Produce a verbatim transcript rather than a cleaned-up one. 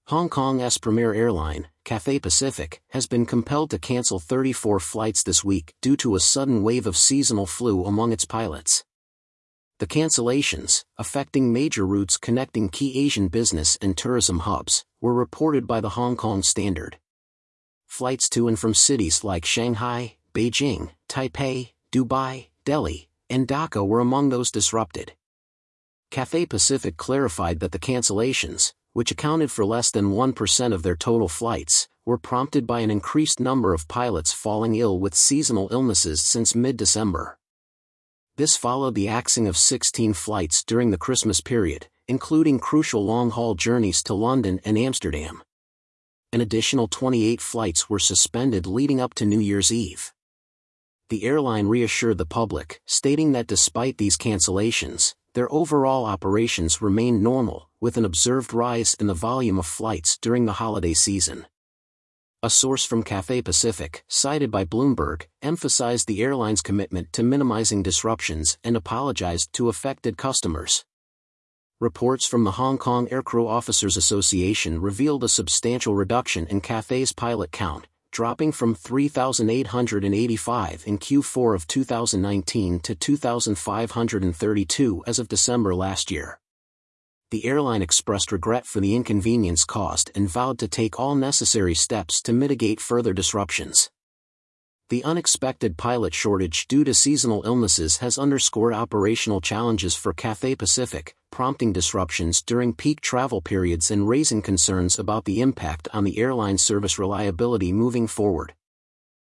Hong Kong's premier airline, Cathay Pacific, has been compelled to cancel thirty-four flights this week due to a sudden wave of seasonal flu among its pilots. The cancellations, affecting major routes connecting key Asian business and tourism hubs, were reported by the Hong Kong Standard. Flights to and from cities like Shanghai, Beijing, Taipei, Dubai, Delhi, and Dhaka were among those disrupted. Cathay Pacific clarified that the cancellations, which accounted for less than one percent of their total flights, were prompted by an increased number of pilots falling ill with seasonal illnesses since mid-December. This followed the axing of sixteen flights during the Christmas period, including crucial long-haul journeys to London and Amsterdam. An additional twenty-eight flights were suspended leading up to New Year's Eve. The airline reassured the public, stating that despite these cancellations, their overall operations remained normal, with an observed rise in the volume of flights during the holiday season. A source from Cathay Pacific, cited by Bloomberg, emphasized the airline's commitment to minimizing disruptions and apologized to affected customers. Reports from the Hong Kong Aircrew Officers Association revealed a substantial reduction in Cathay's pilot count, dropping from three thousand eight hundred eighty-five in Q four of two thousand nineteen to two thousand five hundred thirty-two as of December last year. The airline expressed regret for the inconvenience caused and vowed to take all necessary steps to mitigate further disruptions. The unexpected pilot shortage due to seasonal illnesses has underscored operational challenges for Cathay Pacific, prompting disruptions during peak travel periods and raising concerns about the impact on the airline's service reliability moving forward.